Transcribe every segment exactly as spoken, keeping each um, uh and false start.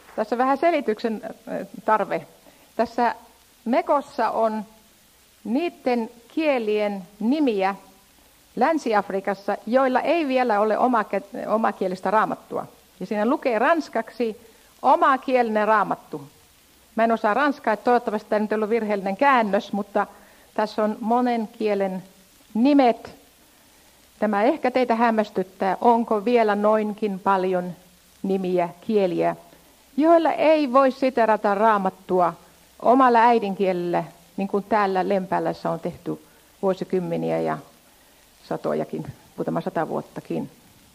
Tässä vähän selityksen tarve. Tässä Mekossa on niiden kielien nimiä Länsi-Afrikassa, joilla ei vielä ole omakielistä raamattua. Ja siinä lukee ranskaksi omakielinen raamattu. Mä en osaa ranskaa, että toivottavasti tämä nyt ei ollut virheellinen käännös, mutta tässä on monen kielen nimet. Tämä ehkä teitä hämmästyttää, onko vielä noinkin paljon nimiä, kieliä, joilla ei voi siterata raamattua omalla äidinkielellä, niin kuin täällä Lempäälässä on tehty vuosikymmeniä ja satojakin, muutama sata vuottakin.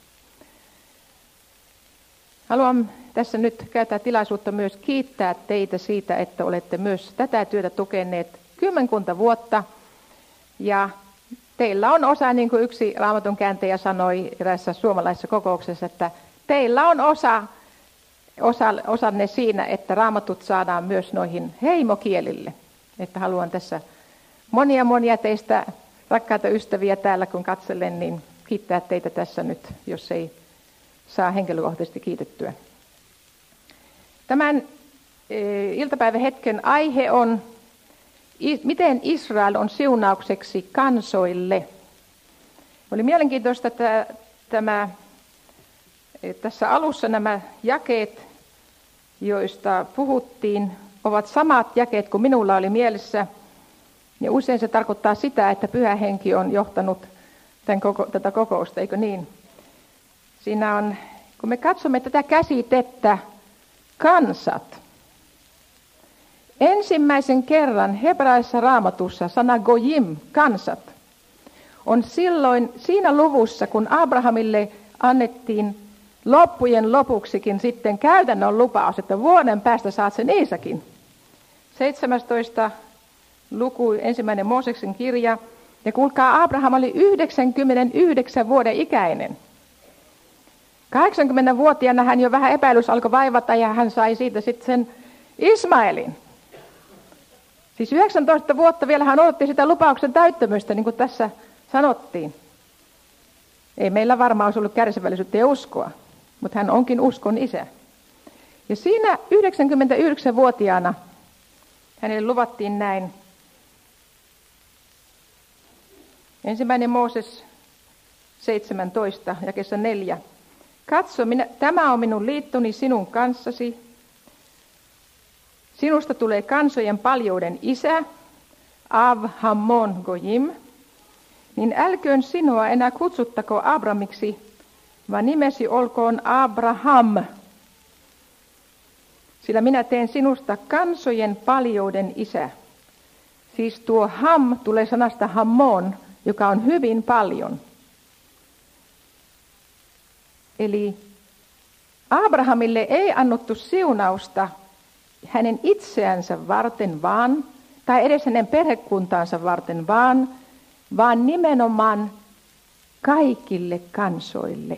Haluan tässä nyt käyttää tilaisuutta myös kiittää teitä siitä, että olette myös tätä työtä tukeneet kymmenkunta vuotta. Ja teillä on osa, niin kuin yksi Raamatun kääntäjä sanoi eräässä suomalaisessa kokouksessa, että teillä on osa, osa, osanne siinä, että raamatut saadaan myös noihin heimokielille. Että haluan tässä monia monia teistä rakkaita ystäviä täällä, kun katselen, niin kiittää teitä tässä nyt, jos ei saa henkilökohtaisesti kiitettyä. Tämän e, iltapäivän hetken aihe on, i, miten Israel on siunaukseksi kansoille. Oli mielenkiintoista, että tämä, tässä alussa nämä jakeet, joista puhuttiin, ovat samat jakeet kuin minulla oli mielessä. Ja usein se tarkoittaa sitä, että Pyhä Henki on johtanut tämän koko, tätä kokousta, eikö niin? Siinä on, kun me katsomme tätä käsitettä, kansat. Ensimmäisen kerran hebraisessa raamatussa sana gojim, kansat, on silloin siinä luvussa, kun Abrahamille annettiin loppujen lopuksikin sitten käytännön lupaus, että vuoden päästä saat sen Iisakin. seitsemästoista luku, ensimmäinen Mooseksen kirja. Ja kuulkaa, Abraham oli yhdeksänkymmentäyhdeksän vuoden ikäinen. kahdeksankymmentävuotiaana hän jo vähän epäilys alkoi vaivata ja hän sai siitä sitten sen Ismaelin. Siis yhdeksäntoista vuotta vielä hän odotti sitä lupauksen täyttämystä, niin kuin tässä sanottiin. Ei meillä varmaan olisi ollut kärsivällisyyttä ja uskoa, mutta hän onkin uskon isä. Ja siinä yhdeksänkymmentäyhdeksänvuotiaana hänelle luvattiin näin. Ensimmäinen Mooses seitsemäntoista, jakeessa neljä. Katso, minä, tämä on minun liittoni sinun kanssasi. Sinusta tulee kansojen paljouden isä, Av Hammon Gojim. Niin älköön sinua enää kutsuttako Abramiksi, vaan nimesi olkoon Abraham. Sillä minä teen sinusta kansojen paljouden isä. Siis tuo Ham tulee sanasta Hammon, joka on hyvin paljon. Eli Abrahamille ei annettu siunausta hänen itseänsä varten vaan, tai edes hänen perhekuntaansa varten vaan, vaan nimenomaan kaikille kansoille.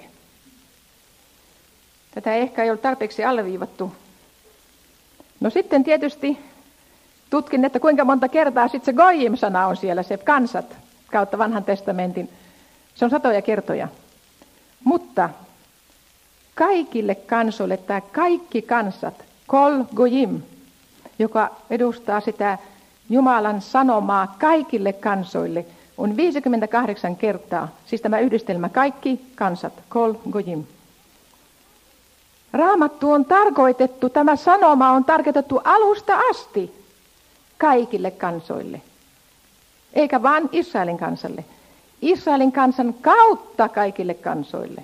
Tätä ehkä ei ole tarpeeksi alleviivattu. No sitten tietysti tutkin, että kuinka monta kertaa sitten se Gojim-sana on siellä, se kansat kautta vanhan testamentin. Se on satoja kertoja. Mutta kaikille kansoille, tai kaikki kansat, kol Gojim, joka edustaa sitä Jumalan sanomaa kaikille kansoille, on viisikymmentäkahdeksan kertaa, siis tämä yhdistelmä, kaikki kansat, kol Gojim. Raamattu on tarkoitettu, tämä sanoma on tarkoitettu alusta asti kaikille kansoille, eikä vain Israelin kansalle. Israelin kansan kautta kaikille kansoille.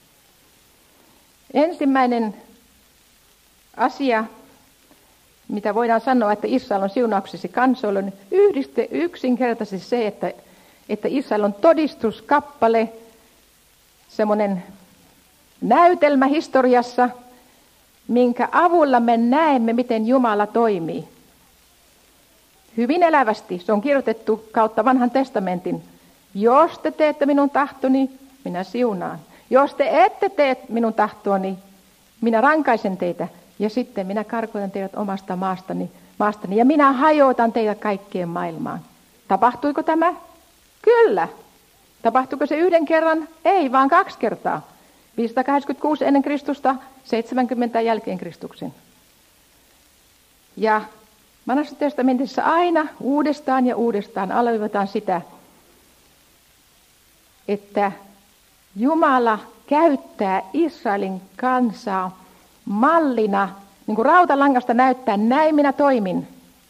Ensimmäinen asia, mitä voidaan sanoa, että Israel on siunauksesi kansoille, on yhdiste yksinkertaisesti se, että, että Israel on todistuskappale, semmoinen näytelmä historiassa, minkä avulla me näemme, miten Jumala toimii. Hyvin elävästi se on kirjoitettu kautta vanhan testamentin. Jos te teette minun tahtoni, minä siunaan. Jos te ette tee minun tahtoani, minä rankaisen teitä. Ja sitten minä karkoitan teidät omasta maastani, maastani ja minä hajoitan teidät kaikkeen maailmaan. Tapahtuiko tämä? Kyllä. Tapahtuiko se yhden kerran? Ei, vaan kaksi kertaa. viisisataakahdeksankymmentäkuusi ennen Kristusta, seitsemänkymmentä jälkeen Kristuksen. Ja Vanhassa testamentissa aina uudestaan ja uudestaan alleviivataan sitä, että Jumala käyttää Israelin kansaa mallina, niin kuin rautalangasta näyttää, näin minä toimin.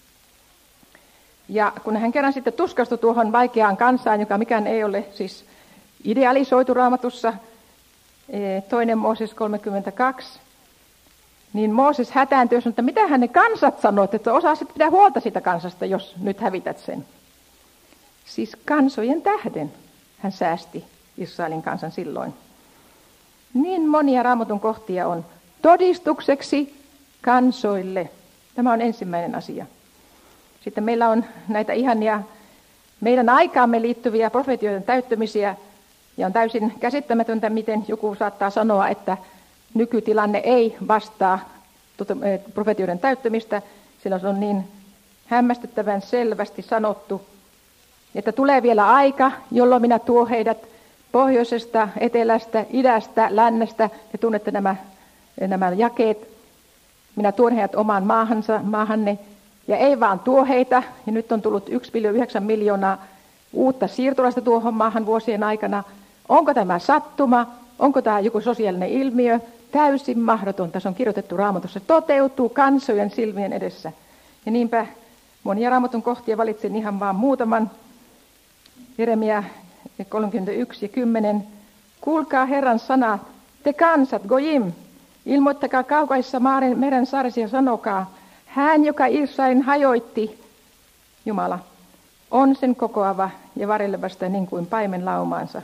Ja kun hän kerran sitten tuskastui tuohon vaikeaan kansaan, joka mikään ei ole siis idealisoitu Raamatussa, toinen Mooses kolmekymmentäkaksi, niin Mooses hätääntyi, että mitähän ne kansat sanoo, että osaisit pitää huolta siitä kansasta, jos nyt hävität sen. Siis kansojen tähden hän säästi Israelin kansan silloin. Niin monia Raamatun kohtia on todistukseksi kansoille. Tämä on ensimmäinen asia. Sitten meillä on näitä ihania meidän aikaamme liittyviä profetioiden täyttymisiä, ja on täysin käsittämätöntä, miten joku saattaa sanoa, että nykytilanne ei vastaa profetioiden täyttymistä, sillä se on niin hämmästyttävän selvästi sanottu, että tulee vielä aika, jolloin minä tuon heidät pohjoisesta, etelästä, idästä, lännestä, ja tunnette nämä, nämä jakeet. Minä tuon heidät omaan maahansa, maahanne, ja ei vaan tuo heitä, ja nyt on tullut yksi pilkku yhdeksän miljoonaa uutta siirtolaista tuohon maahan vuosien aikana. Onko tämä sattuma? Onko tämä joku sosiaalinen ilmiö? Täysin mahdotonta. Se on kirjoitettu Raamatussa. Se toteutuu kansojen silmien edessä. Ja niinpä monia Raamatun kohtia valitsin ihan vaan muutaman. Jeremia kolmekymmentäyksi ja kymmenen. Kuulkaa Herran sana, te kansat, gojim. Ilmoittakaa kaukaisissa meren saarissa ja sanokaa, hän, joka Israelin hajoitti, Jumala, on sen kokoava ja varjelevasta niin kuin paimen laumaansa.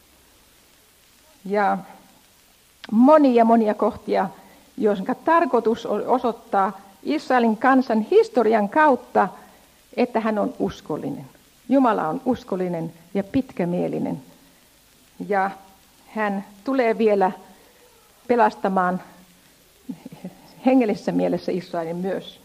Ja monia monia kohtia, joiden tarkoitus on osoittaa Israelin kansan historian kautta, että hän on uskollinen. Jumala on uskollinen ja pitkämielinen. Ja hän tulee vielä pelastamaan hengellisessä mielessä Israelin myös.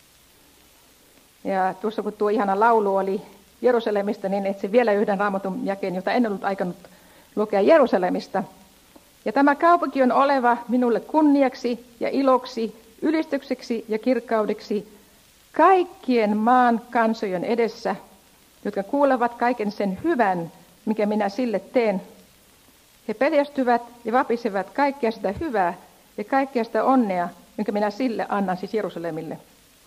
Ja tuossa kun tuo ihana laulu oli Jerusalemista, niin etsin vielä yhden Raamatun jakeen, jota en ollut aikanut lukea Jerusalemista. Ja tämä kaupunki on oleva minulle kunniaksi ja iloksi, ylistykseksi ja kirkkaudeksi kaikkien maan kansojen edessä, jotka kuulevat kaiken sen hyvän, mikä minä sille teen. He pelästyvät ja vapisevat kaikkea sitä hyvää ja kaikkea sitä onnea, jonka minä sille annan, siis Jerusalemille.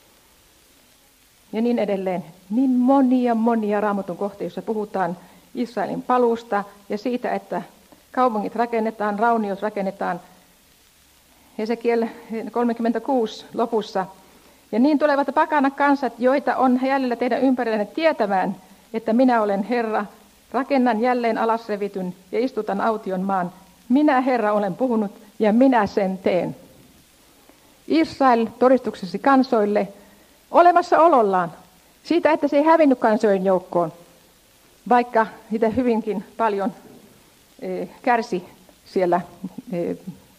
Ja niin edelleen. Niin monia, monia Raamatun kohtia, joissa puhutaan Israelin paluusta ja siitä, että kaupungit rakennetaan, rauniot rakennetaan. Hesekiel kolmekymmentäkuusi lopussa. Ja niin tulevat pakana kansat, joita on jäljellä teidän ympärillenne tietämään, että minä olen Herra, rakennan jälleen alasrevityn ja istutan aution maan. Minä Herra olen puhunut ja minä sen teen. Israel todistuksesi kansoille olemassa olollaan. Siitä, että se ei hävinnyt kansojen joukkoon, vaikka sitä hyvinkin paljon e, kärsi siellä. E.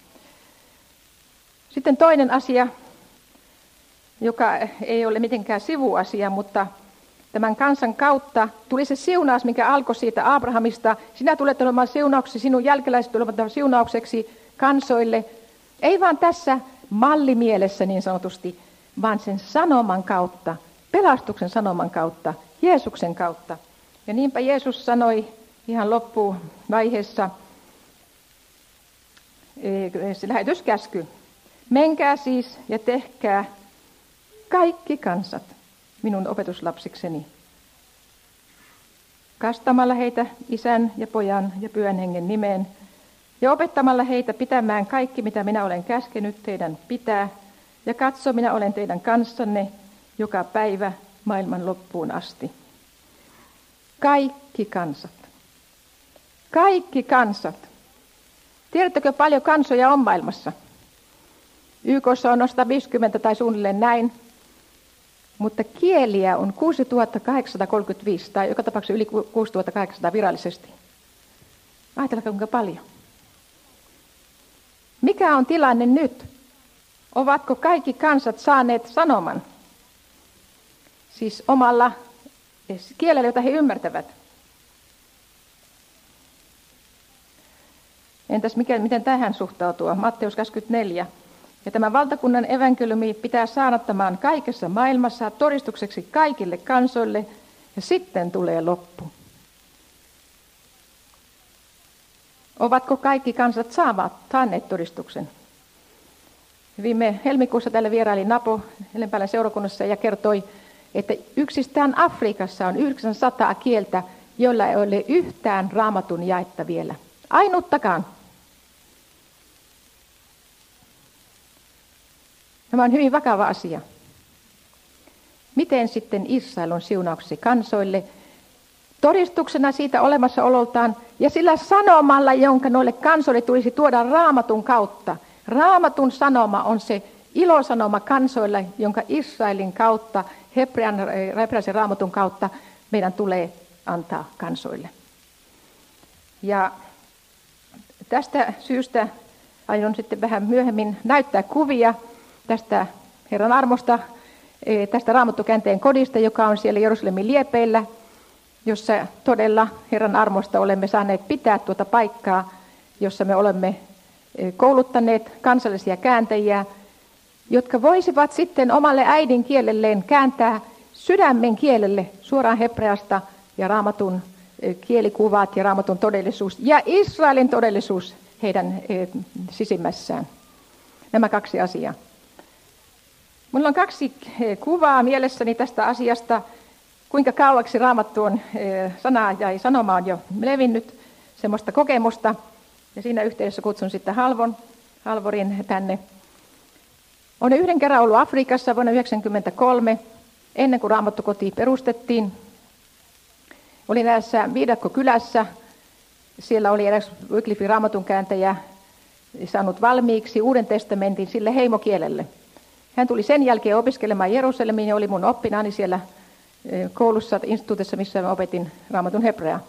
Sitten toinen asia, joka ei ole mitenkään sivuasia, mutta tämän kansan kautta tuli se siunaus, mikä alkoi siitä Abrahamista. Sinä tulet olemaan siunauksesi, sinun jälkeläiset tulevat siunaukseksi kansoille. Ei vaan tässä mallimielessä niin sanotusti, vaan sen sanoman kautta, pelastuksen sanoman kautta, Jeesuksen kautta. Ja niinpä Jeesus sanoi ihan loppuvaiheessa, se lähetyskäsky, menkää siis ja tehkää kaikki kansat minun opetuslapsikseni, kastamalla heitä Isän ja Pojan ja Pyhän Hengen nimeen, ja opettamalla heitä pitämään kaikki, mitä minä olen käskenyt teidän pitää, ja katso, minä olen teidän kanssanne joka päivä maailman loppuun asti. Kaikki kansat. Kaikki kansat. Tiedättekö paljon kansoja on maailmassa? Y K:ssa on sata viisikymmentä tai suunnilleen näin, mutta kieliä on kuusituhatta kahdeksansataakolmekymmentäviisi tai joka tapauksessa yli kuusituhatta kahdeksansataa virallisesti. Ajatelkaa kuinka paljon. Mikä on tilanne nyt? Ovatko kaikki kansat saaneet sanoman? Siis omalla kielellä, jota he ymmärtävät. Entäs mikä, miten tähän suhtautua? Matteus kaksikymmentäneljä. Ja tämä valtakunnan evankeliumi pitää saarnattamaan kaikessa maailmassa todistukseksi kaikille kansoille, ja sitten tulee loppu. Ovatko kaikki kansat saaneet todistuksen? Viime helmikuussa täällä vieraili Napo Hellenpäälän seurakunnassa ja kertoi, että yksistään Afrikassa on yhdeksänsataa kieltä, joilla ei ole yhtään raamatun jaetta vielä. Ainuttakaan. Tämä on hyvin vakava asia. Miten sitten Israel on siunauksesi kansoille? Todistuksena siitä olemassaololtaan ja sillä sanomalla, jonka noille kansoille tulisi tuoda raamatun kautta. Raamatun sanoma on se ilosanoma kansoille, jonka Israelin kautta, hebrealaisen raamatun kautta meidän tulee antaa kansoille. Ja tästä syystä aion sitten vähän myöhemmin näyttää kuvia tästä Herran armosta, tästä Raamattukäänteen kodista, joka on siellä Jerusalemin liepeillä, jossa todella Herran armosta olemme saaneet pitää tuota paikkaa, jossa me olemme kouluttaneet kansallisia kääntäjiä, jotka voisivat sitten omalle äidinkielelleen kääntää sydämen kielelle suoraan hebreasta ja Raamatun kielikuvat ja Raamatun todellisuus ja Israelin todellisuus heidän sisimmässään. Nämä kaksi asiaa. Minulla on kaksi kuvaa mielessäni tästä asiasta, kuinka kauaksi Raamattu on sanaa ja sanoma on jo levinnyt, semmoista kokemusta. Ja siinä yhteydessä kutsun sitten Halvon, Halvorin tänne. Olen yhden kerran ollut Afrikassa vuonna yhdeksänkymmentäkolme, ennen kuin Raamattukoti perustettiin. Olin näissä Viidakko-kylässä. Siellä oli eräs Wycliffin raamatunkääntäjä saanut valmiiksi Uuden testamentin sille heimokielelle. Hän tuli sen jälkeen opiskelemaan Jerusalemiin ja oli mun oppinaani siellä koulussa, instituutissa, missä mä opetin Raamatun hebreaa.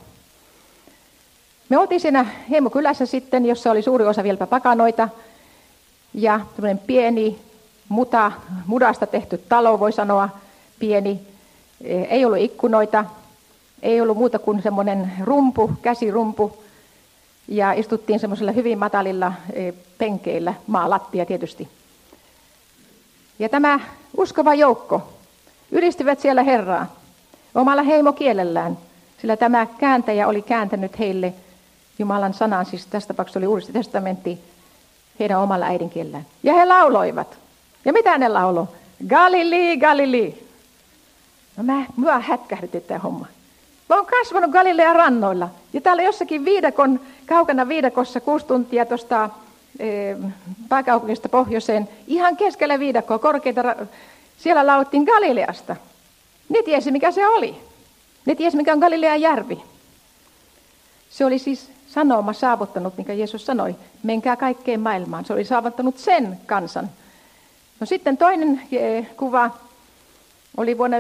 Me oltiin siinä heimokylässä sitten, jossa oli suuri osa vieläpä pakanoita ja tämmöinen pieni muta, mudasta tehty talo, voi sanoa, pieni. Ei ollut ikkunoita, ei ollut muuta kuin semmoinen rumpu, käsirumpu ja istuttiin semmoisella hyvin matalilla penkeillä, maalattia tietysti. Ja tämä uskova joukko ylistivät siellä Herraa omalla heimokielellään, sillä tämä kääntäjä oli kääntänyt heille Jumalan sanan, siis tässä tapauksessa oli Uusi testamentti, heidän omalla äidinkielellään. Ja he lauloivat. Ja mitä ne lauloi? Galilei, Galilei. No mä, mä hätkähdytin tämä homma. Mä oon kasvanut Galilean rannoilla. Ja täällä jossakin viidakon, kaukana viidakossa kuusi tuntia tuosta e, pääkaupungista pohjoiseen, ihan keskellä viidakkoa, korkeita, siellä lauluttiin Galileasta. Ne tiesi, mikä se oli. Ne tiesi, mikä on Galilean järvi. Se oli siis sanoma saavuttanut, mikä Jeesus sanoi, menkää kaikkeen maailmaan. Se oli saavuttanut sen kansan. No sitten toinen kuva oli vuonna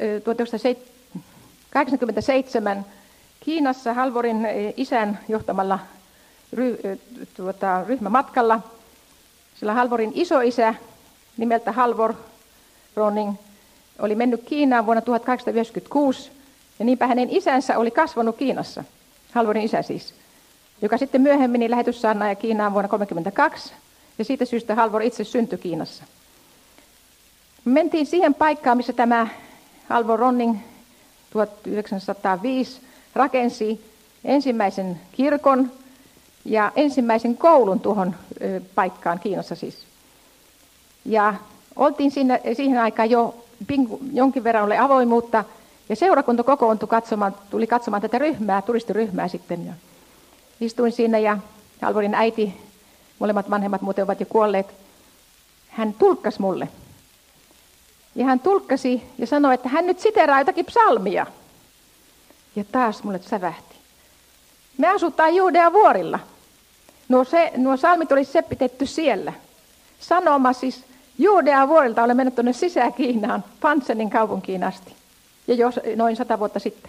tuhatyhdeksänsataakahdeksankymmentäseitsemän Kiinassa Halvorin isän johtamalla ry, tuota, ryhmämatkalla. Sillä Halvorin isoisä nimeltä Halvor Ronning oli mennyt Kiinaan vuonna tuhatkahdeksansataayhdeksänkymmentäkuusi ja niinpä hänen isänsä oli kasvanut Kiinassa. Halvorin isä siis, joka sitten myöhemmin lähetyssaarnaaja Kiinaan vuonna tuhatyhdeksänsataakolmekymmentäkaksi, ja siitä syystä Halvor itse syntyi Kiinassa. Me mentiin siihen paikkaan, missä tämä Halvor Ronning tuhatyhdeksänsataaviisi rakensi ensimmäisen kirkon ja ensimmäisen koulun tuohon paikkaan Kiinassa siis. Ja oltiin siinä, siihen aikaan jo jonkin verran oli avoimuutta, ja seurakunta kokoontui katsomaan, tuli katsomaan tätä ryhmää, turistiryhmää sitten. Ja istuin siinä ja Halvorin äiti, molemmat vanhemmat muuten ovat jo kuolleet, hän tulkkasi mulle. Ja hän tulkkasi ja sanoi, että hän nyt siteraa jotakin psalmia. Ja taas mulle sävähti. Me asutaan Juudean vuorilla. Nuo, se, nuo psalmit oli seppitetty siellä. Sanoma siis Juudean vuorilta olen mennyt tuonne Sisä-Kiinaan, Pansenin kaupunkiin asti. Ja jos noin sata vuotta sitten.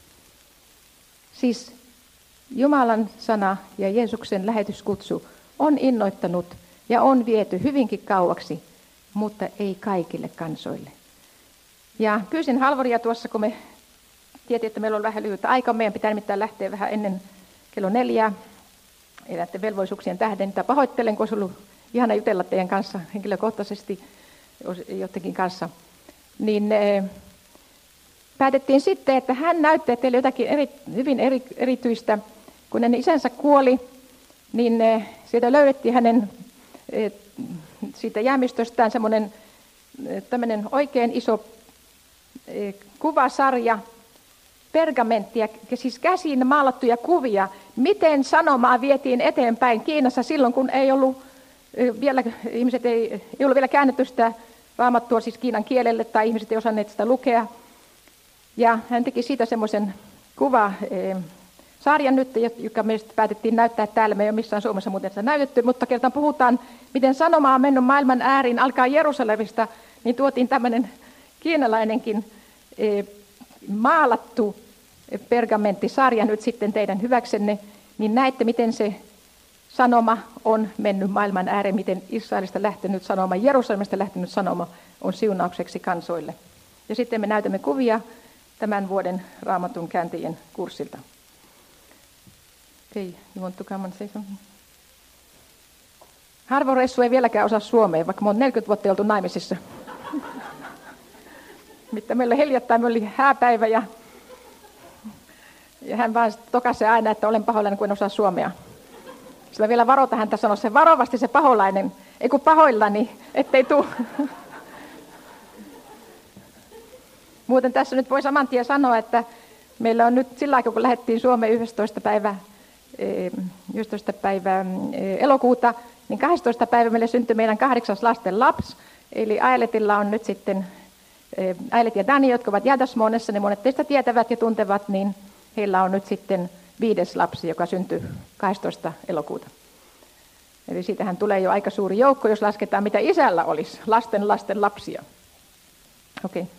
Siis Jumalan sana ja Jeesuksen lähetyskutsu on innoittanut ja on viety hyvinkin kauaksi, mutta ei kaikille kansoille. Ja pyysin Halvoria tuossa, kun me tietiin, että meillä on vähän lyhyt aika. Meidän pitää nimittäin lähteä vähän ennen kello neljää. Elätte velvollisuuksien tähden, mitä pahoittelen, kun olisi ollut ihana jutella teidän kanssa henkilökohtaisesti jotenkin kanssa. Niin eh, päätettiin sitten, että hän näyttää teille jotakin eri, hyvin eri, erityistä. Kun hänen isänsä kuoli, niin eh, sieltä löydettiin hänen eh, siitä jäämistöstään semmoinen eh, tämmöinen oikein iso eh, kuvasarja, pergamenttia, siis käsin maalattuja kuvia, miten sanomaa vietiin eteenpäin Kiinassa silloin, kun ei ollut vielä, ihmiset ei, ei ollut vielä käännetty sitä raamattua siis Kiinan kielelle, tai ihmiset ei osanneet sitä lukea. Ja hän teki siitä semmoisen kuva e, sarjan nyt, joka meistä päätettiin näyttää täällä. Me ei ole missään Suomessa muuten sitä näytetty, mutta kertaan puhutaan, miten sanoma on mennyt maailman ääriin, alkaa Jerusalemista, niin tuotiin tämmöinen kiinalainenkin e, maalattu pergamenttisarja nyt sitten teidän hyväksenne, niin näette, miten se sanoma on mennyt maailman ääreen, miten Israelista lähtenyt sanoma, Jerusalemista lähtenyt sanoma on siunaukseksi kansoille. Ja sitten me näytämme kuvia tämän vuoden Raamatun kääntäjien kurssilta. Okay, you want to come and say something? Harvo Ressu ei vieläkään osaa suomea, vaikka me on neljäkymmentä vuotta oltu naimisissa. Mitä meillä hiljattain me oli hääpäivä ja, ja hän vaan tokasi aina, että olen pahoillani, kun en osaa suomea. Sillä vielä varota häntä sanoa se varovasti se paholainen, ei kun pahoillani, ettei tule. Muuten tässä nyt voi saman tien sanoa, että meillä on nyt sillä aikaa, kun lähdettiin Suomeen yhdestoista päivää, yhdestoista päivää elokuuta, niin kahdestoista päivä meille syntyi meidän kahdeksas lasten lapsi. Eli Ailetilla on nyt sitten, Ailet ja Dani, jotka ovat Jädäsmånessa, ne monet teistä tietävät ja tuntevat, niin heillä on nyt sitten viides lapsi, joka syntyi kahdestoista elokuuta. Eli siitähän tulee jo aika suuri joukko, jos lasketaan, mitä isällä olisi, lasten lasten lapsia. Okei. Okay.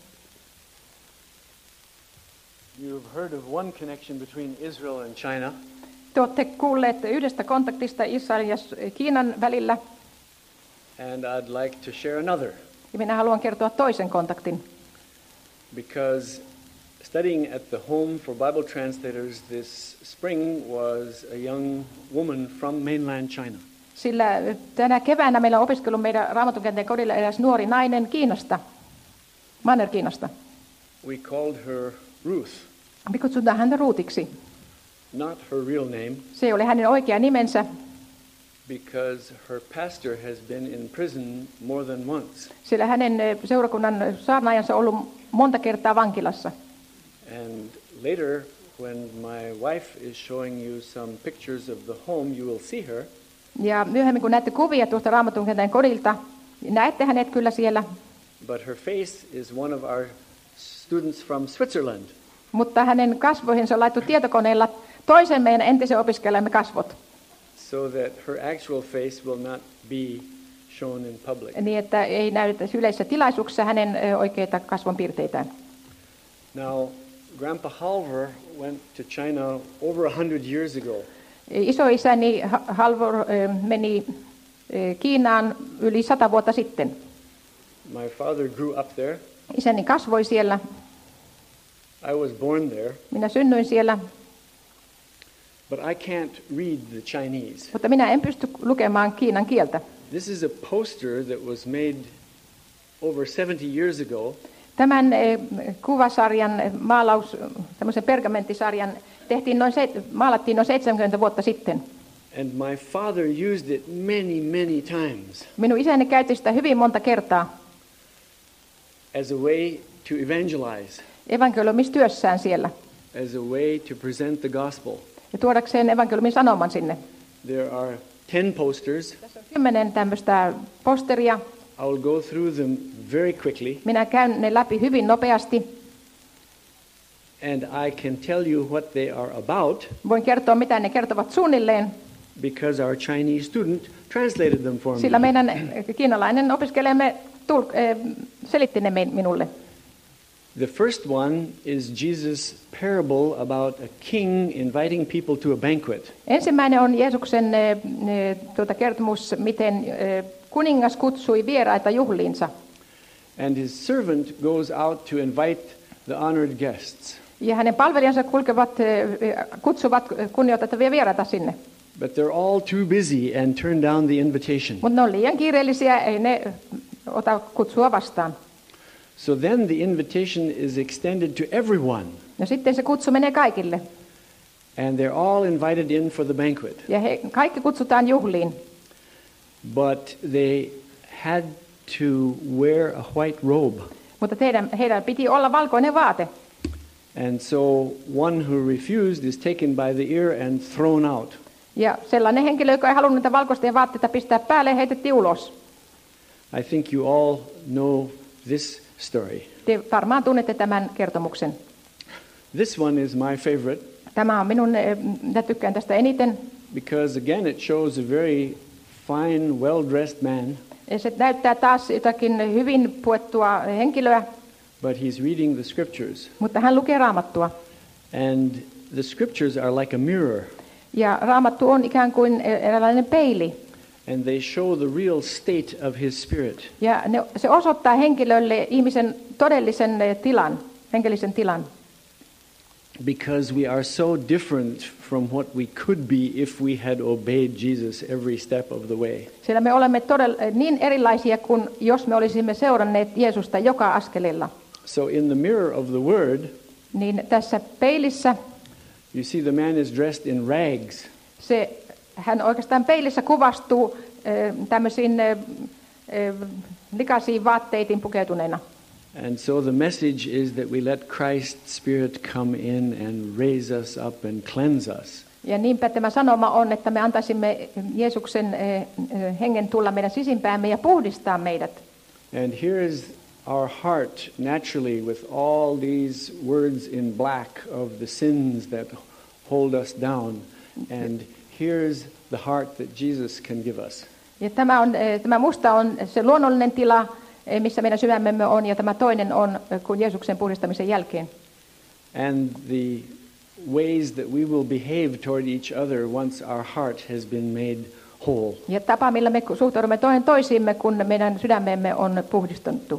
You've heard of one connection between Israel and China. Te olette kuulleet yhdestä kontaktista Israelin ja Kiinan välillä. And I'd like to share another. Ja minä haluan kertoa toisen kontaktin. Because studying at the Home for Bible Translators this spring was a young woman from mainland China. Sillä tänä keväänä meillä on opiskellut meidän Raamatunkääntäjien kodilla eräs nuori nainen Kiinasta, Manner-Kiinasta. We called her Ruth. Me kutsutaan häntä Ruutiksi. Not her real name. Se oli hänen oikea nimensä. Because her pastor has been in prison more than once. Sillä hänen seurakunnan saarnaajansa on ollut monta kertaa vankilassa. And later, when my wife is showing you some pictures of the home, you will see her. Ja myöhemmin, kun näette kuvia tuosta Raamatunkääntäjien kodilta, niin näette hänet kyllä siellä. But her face is one of our students from Switzerland. Mutta hänen kasvoihinsa on laittu tietokoneella toisen meidän entisen opiskelijamme kasvot. So that her actual face will not be shown in public. Niin, että ei näytetä yleisissä tilaisuuksissa hänen oikeita kasvonpiirteitään. Now, Grandpa Halvor went to China over a hundred years ago. Isoisäni Halvor meni Kiinaan yli sata vuotta sitten. My father grew up there. Isäni kasvoi siellä. I was born there. Minä synnyin siellä. But I can't read the Chinese. Mutta minä en pysty lukemaan kiinan kieltä. This is a poster that was made over seventy years ago. Tämän kuvasarjan, maalaus, tämmöisen pergamenttisarjan tehtiin noin, maalattiin noin seitsemänkymmentä vuotta sitten. And my father used it many, many times. Minun isäni käytti sitä hyvin monta kertaa. As a way to evangelize. Evankeliumistyössään siellä. As a way to present the gospel. Ja tuodakseen evankeliumin sanoman sinne. There are ten posters. Tässä on kymmenen tämmöistä posteria. I will go through them very quickly. Minä käyn ne läpi hyvin nopeasti. And I can tell you what they are about. Voin kertoa, mitä ne kertovat suunnilleen. Because our Chinese student translated them for me. Sillä meidän kiinalainen opiskelijamme tul- selitti ne minulle. The first one is Jesus' parable about a king inviting people to a banquet. Ensimmäinen on Jeesuksen tuota kertomus, miten kuningas kutsui vieraita juhliinsa. And his servant goes out to invite the honored guests. Ja hänen palvelijansa kulkevat, kutsuvat kunnioitettavia vieraita sinne. But they're all too busy and turn down the invitation. Mutta ne on liian kiireellisiä, ei ne ota kutsua vastaan. So then the invitation is extended to everyone. Ja sitten se kutsu menee kaikille. And they're all invited in for the banquet. Ja he, kaikki kutsutaan juhliin. But they had to wear a white robe. Mutta teidän, heidän piti olla valkoinen vaate. And so one who refused is taken by the ear and thrown out. Ja sellainen henkilö, joka ei halunnut niitä valkoisia vaatteita pistää päälle, heitettiin ulos. I think you all know this story. Te varmaan tunnette tämän kertomuksen. This one is my favorite. Tämä on minun, minä tykkään tästä eniten. Because again it shows a very fine, well-dressed man. Se näyttää taas jotakin hyvin puettua henkilöä. But he's reading the scriptures. Mutta hän lukee Raamattua. And the scriptures are like a mirror. Ja Raamattu on ikään kuin eräänlainen peili. And they show the real state of his spirit. Ja ne, se osoittaa henkilölle ihmisen todellisen tilan, henkilöllisen tilan. Because we are so different from what we could be if we had obeyed Jesus every step of the way. Sillä me olemme todella niin erilaisia kuin jos me olisimme seuranneet Jeesusta joka askelilla. So in the mirror of the word, niin tässä peilissä you see the man is dressed in rags. Se, hän oikeastaan peilissä kuvastuu äh, tämmöisiin äh, äh, likaisiin vaatteitin pukeutuneena. And so the message is that we let Christ's Spirit come in and raise us up and cleanse us. Ja niinpä tämä sanoma on, että me antaisimme Jeesuksen äh, hengen tulla meidän sisimpäämme ja puhdistaa meidät. And here is our heart naturally with all these words in black of the sins that hold us down. And here's the heart that Jesus can give us. Ja tämä, on, tämä musta on se luonnollinen tila, missä meidän sydämemme on, ja tämä toinen on kuin Jeesuksen puhdistamisen jälkeen. And the ways that we will behave toward each other once our heart has been made whole. Ja tapa, millä me suhtaudumme toinen toisiimme, kun meidän sydämemme on puhdistettu.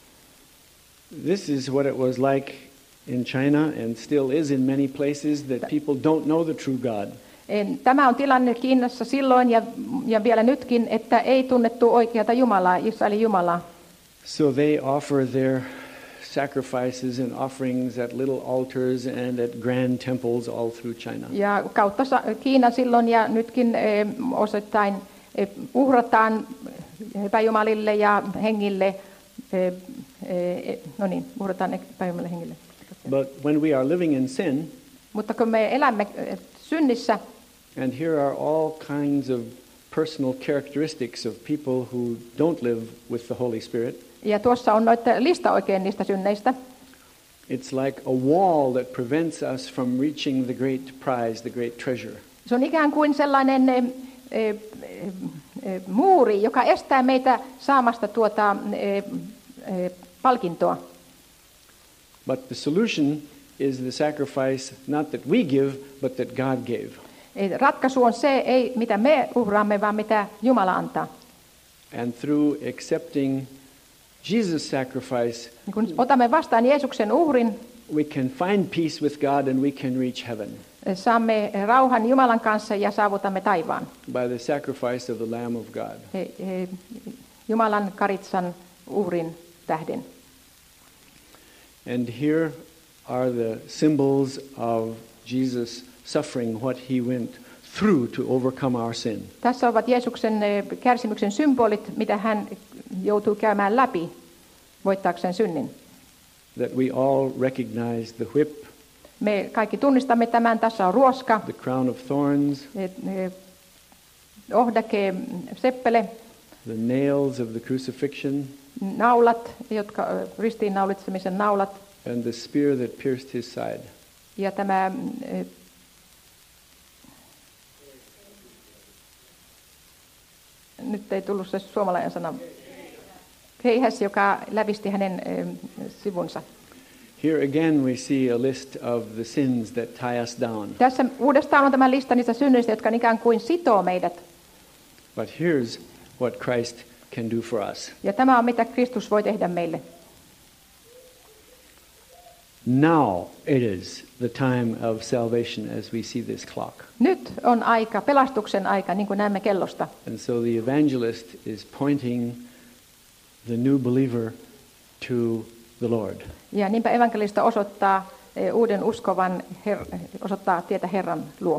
This is what it was like in China and still is in many places, that people don't know the true God. Tämä on tilanne Kiinassa silloin ja, ja vielä nytkin, että ei tunnettu oikeata Jumalaa, Israelin Jumalaa. So they offer their sacrifices and offerings at little altars and at grand temples all through China. Ja kautta Kiinan silloin ja nytkin eh, osittain eh, uhrataan epäjumalille ja hengille. Eh, eh, no niin, uhrataan epäjumalille hengille. But when we are living in sin, mutta kun me elämme synnissä, and here are all kinds of personal characteristics of people who don't live with the Holy Spirit. Ja tuossa on noita lista oikein niistä synneistä. It's like a wall that prevents us from reaching the great prize, the great treasure. Se on ikään kuin sellainen e, e, e, muuri, joka estää meitä saamasta tuota e, e, palkintoa. But the solution is the sacrifice not that we give, but that God gave. Ratkaisu on se, ei mitä me uhraamme, vaan mitä Jumala antaa. And through accepting Jesus' sacrifice, kun otamme vastaan Jeesuksen uhrin, we can find peace with God and we can reach heaven. Saamme rauhan Jumalan kanssa ja saavutamme taivaan. By the sacrifice of the Lamb of God. He, he, Jumalan karitsan uhrin tähden. And here are the symbols of Jesus suffering what he went through to overcome our sin. Tässä ovat Jeesuksen kärsimyksen symbolit, mitä hän joutuu käymään läpi voittaakseen synnin. That we all recognize the whip. Me kaikki tunnistamme tämän. Tässä on ruoska. The crown of thorns. Ohdake, seppele. The nails of the crucifixion. Naulat, jotka ristiinnaulitsemisen naulat. And the spear that pierced his side. Ja tämä nyt ei tullut se suomalainen sana. Keihäs, joka lävisti hänen sivunsa. Here again we see a list of the sins that tie us down. Tässä uudestaan on tämä lista niistä synneistä, jotka ikään kuin sitoo meidät. But here's what Christ can do for us. Ja tämä on mitä Kristus voi tehdä meille. now it is the time of salvation as we see this clock. Nyt on aika, pelastuksen aika, niin kuin näemme kellosta. And so the evangelist is pointing the new believer to the Lord. Ja niinpä evankelista osoittaa eh, uuden uskovan, her, osoittaa tietä Herran luo.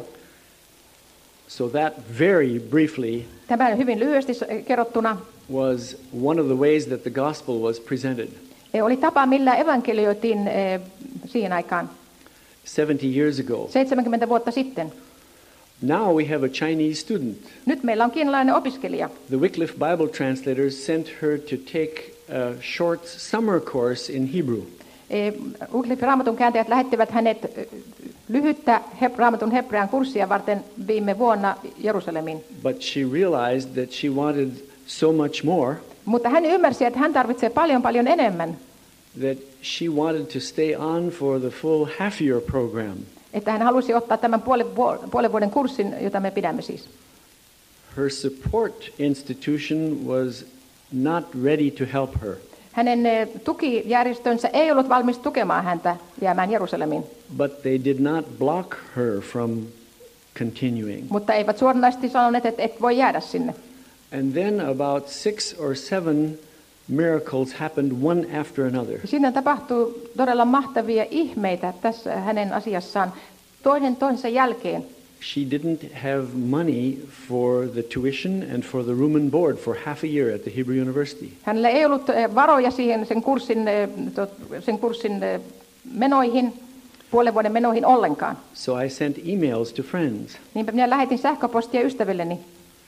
So that very briefly Tämä hyvin lyhyesti kerrottuna was one of the ways that the gospel was presented. eh, oli tapa, millä evankelioitiin eh, siihen aikaan, seventy years ago. seitsemänkymmentä vuotta sitten. Now we have a Chinese student. Nyt meillä on kiinalainen opiskelija. The Wycliffe Bible translators sent her to take a short summer course in Hebrew. Eh, Wycliffe Raamatun kääntäjät lähettivät hänet eh, lyhyttä he, Raamatun hebrean kurssia varten viime vuonna Jerusalemiin. But she realized that she wanted so much more Mutta hän ymmärsi, että hän tarvitsee paljon paljon enemmän. that she wanted to stay on for the full half year program. Että hän halusi ottaa tämän puolen, puolen vuoden kurssin, jota me pidämme siis. Her support institution was not ready to help her. Hänen eh, tukijärjestönsä ei ollut valmis tukemaan häntä jäämään Jerusalemiin, But they did not block her from continuing. mutta eivät suoranaisesti sanoneet, että et voi jäädä sinne. And then about six or seven miracles happened one after another. Siinä tapahtuu todella mahtavia ihmeitä tässä hänen asiassaan toinen toisensa jälkeen. She didn't have money for the tuition and for the room and board for half a year at the Hebrew University. Hänellä ei ollut eh, varoja siihen sen kurssin, eh, tot- sen kurssin eh, menoihin, puolen vuoden menoihin ollenkaan. So I sent emails to friends. Niinpä minä lähetin sähköpostia ystävilleni.